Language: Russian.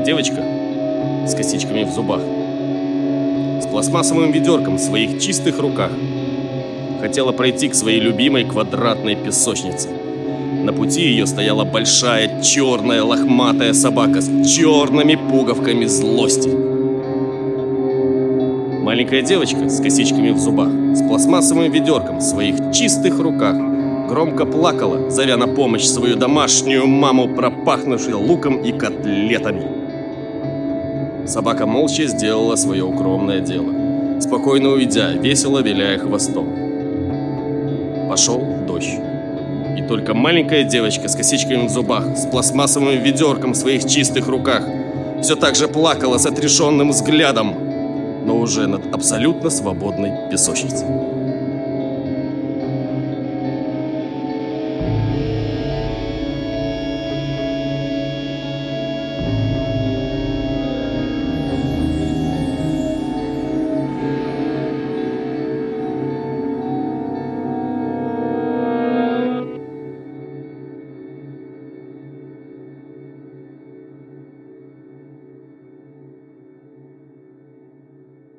девочка с косичками в зубах, с пластмассовым ведерком в своих чистых руках, хотела пройти к своей любимой квадратной песочнице. На пути ее стояла большая черная лохматая собака с черными пуговками злости. Маленькая девочка с косичками в зубах, с пластмассовым ведерком в своих чистых руках громко плакала, зовя на помощь свою домашнюю маму, пропахнувшую луком и котлетами. Собака молча сделала свое укромное дело, спокойно уйдя, весело виляя хвостом. Пошел дождь. И только маленькая девочка с косичками в зубах, с пластмассовым ведерком в своих чистых руках все так же плакала с отрешенным взглядом, но уже над абсолютно свободной песочницей.